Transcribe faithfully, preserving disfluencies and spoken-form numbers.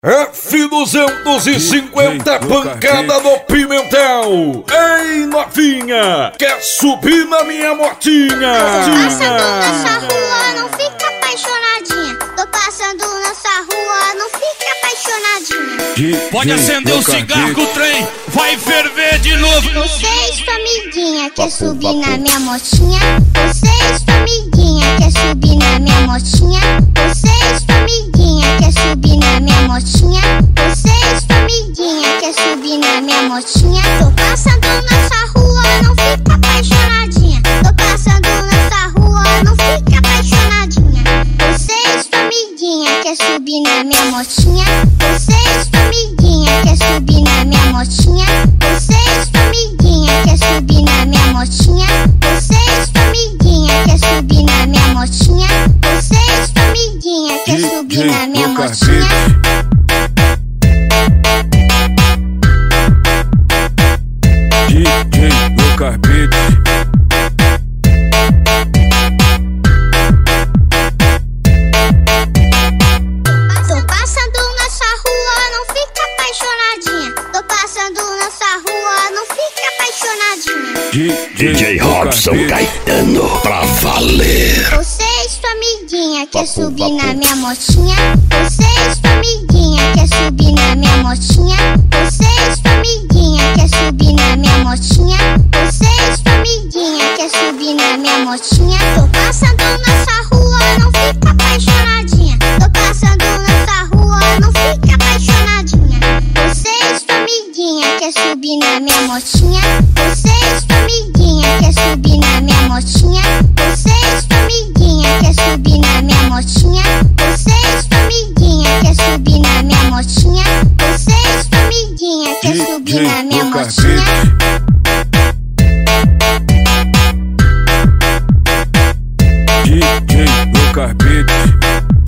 F duzentos e cinquenta pancada no Pimentel. Ei, novinha, quer subir na minha motinha? Tô passando nessa rua, não fica apaixonadinha. Tô passando nessa rua, não fica apaixonadinha. Pode acender o cigarro que o trem vai ferver de novo. Você, sua amiguinha, quer subir na minha motinha? Você, sua amiguinha, quer subir na minha motinha? Você, sua amiguinha, quer subir na minha motinha? Você, sua amiguinha, quer subir na minha motinha? Tô passando nessa rua, não fica apaixonadinha. Tô passando nessa rua, não fica apaixonadinha. Você, sua amiguinha, quer subir na minha motinha? Você, sua amiguinha, quer subir na minha motinha? Você, sua amiguinha, quer subir na minha motinha? Você, sua amiguinha, quer subir na minha motinha? Você, sua amiguinha, quer subir na minha motinha? D J Lucas Beats. Tô passando nessa rua, não fica apaixonadinha. Tô passando nessa rua, não fica apaixonadinha. D J Robson Caetano, pra valer. Você, sua amiguinha, quer subir na minha motinha? Você, sua amiguinha, quer subir na minha motinha? Você, sua amiguinha, quer subir na minha motinha? Você, sua amiguinha, quer subir na minha motinha? Tô passando nessa rua, não fica apaixonadinha. Tô passando nessa rua, não fica apaixonadinha. Você, sua amiguinha, quer subir na minha motinha? Você, sua amiguinha, quer subir na minha motinha? Você, sua amiguinha, quer subir na minha motinha? Você, sua amiguinha, quer subir na minha motinha? Você, sua amiguinha, quer subir na minha motinha? D J Lucas Beats.